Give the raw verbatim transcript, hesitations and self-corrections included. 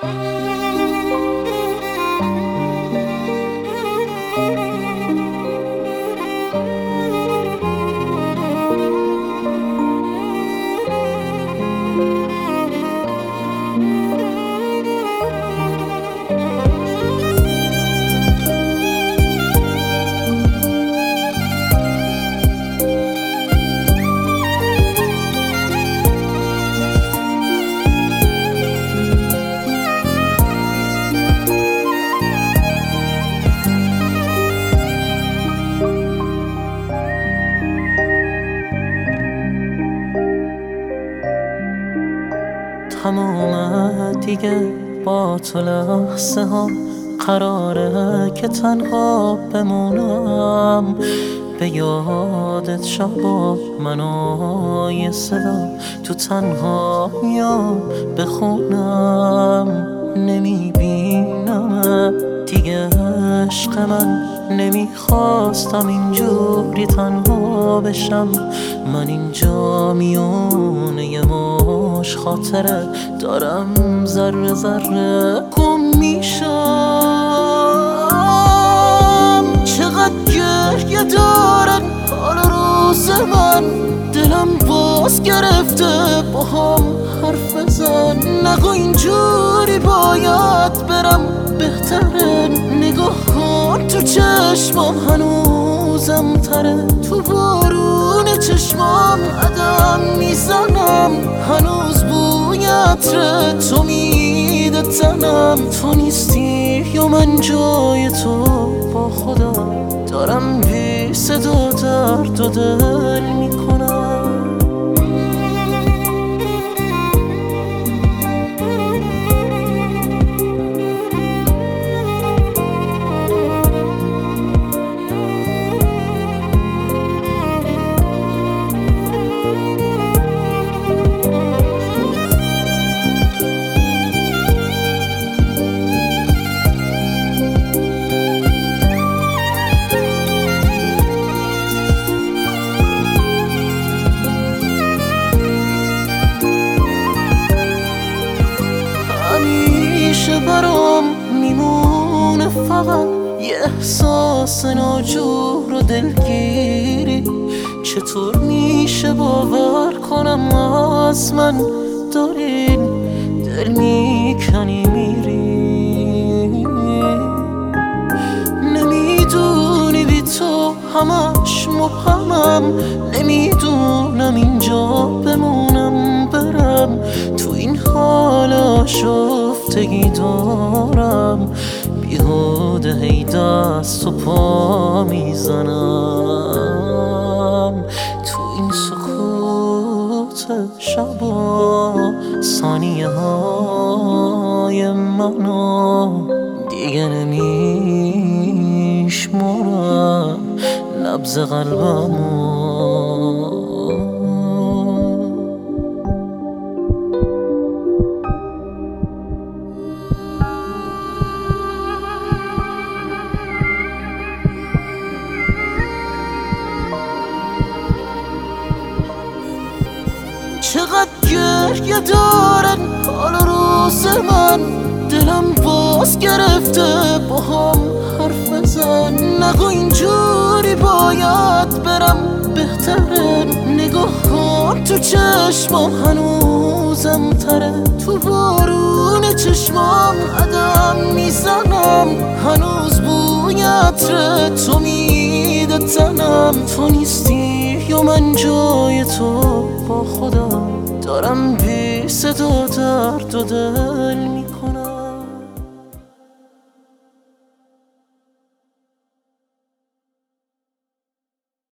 تمومه دیگه با تو لحظه ها، قراره که تنها بمونم. به یادت شبا منو یه صدا تو تنها یا بخونم. نمیبینم دیگه عشق من، نمیخواستم اینجوری تنها بشم. من اینجا میونه یه مش خاطره دارم ذره ذره گم میشم. چقدر گریه دارن حال روز من، دلم باز گرفته با هم حرف بزن. نگو اینجوری باید برم، بهتره نگاه کن تو چشمام هنوزم تره. تو بارون چشمام قدم میزنم، هنوز بوی عطر تو میده تنم. تو نیستی یا من جای تو با خدا دارم بی صدا درد و دل میکنم. همیشه برام میمونه فقط یه احساس ناجور و دلگیری. چطور میشه باور کنم از من دارین دل میکنی میری؟ نمیدونی بی تو همش مبهمم، نمیدونم اینجا بمونم برم. تو این حال آشفتگی دارم، بیهوده هی دست و پا میزنم. تو این سکوت شبا ثانیه های منو دیگه نمیشمارم، نبض قلبمو. چقدر گریه دارن حال روز من، دلم باز گرفته با هم حرف بزن. نگو اینجوری باید برم، بهتره نگاه کن تو چشمام هنوزم تره. تو بارون چشمام قدم میزنم، هنوز بوی عطر تو میده تنم. تو نیستی یا من جای تو با خدا دارم بی صدا درد و دل میکنم.